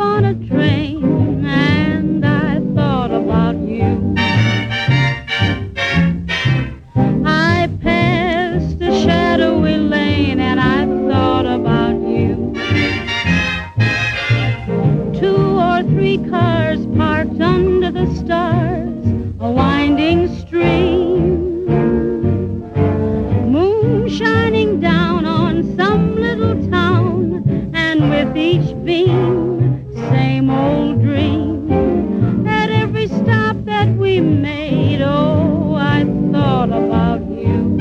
on a train and I thought about you. I passed a shadowy lane and I thought about you. 2 or 3 cars parked under the stars, a winding stream, moon shining down on some little town, and with each beam, same old dream. At every stop that we made, oh, I thought about you.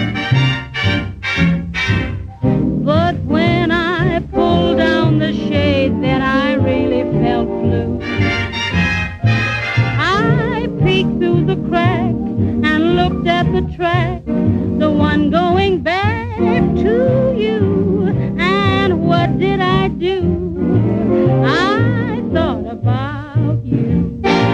But when I pulled down the shade, then I really felt blue. I peeked through the crack and looked at the track, the one going back to you. And what did I do? I thought about you.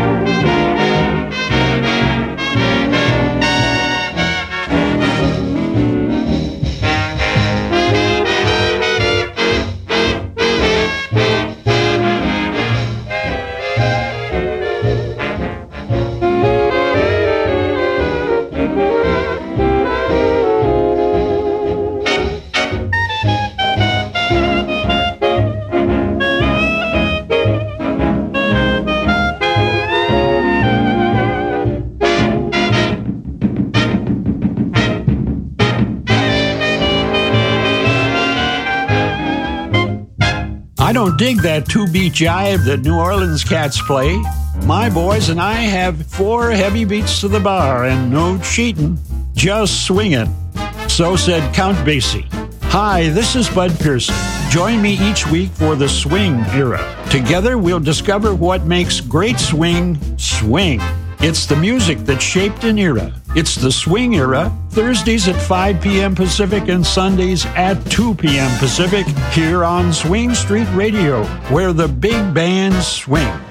I don't dig that two-beat jive that New Orleans cats play. My boys and I have 4 heavy beats to the bar and no cheating, just swinging. So said Count Basie. Hi, this is Bud Pearson. Join me each week for the swing era. Together we'll discover what makes great swing swing. It's the music that shaped an era. It's the swing era, Thursdays at 5 p.m. Pacific and Sundays at 2 p.m. Pacific, here on Swing Street Radio, where the big bands swing.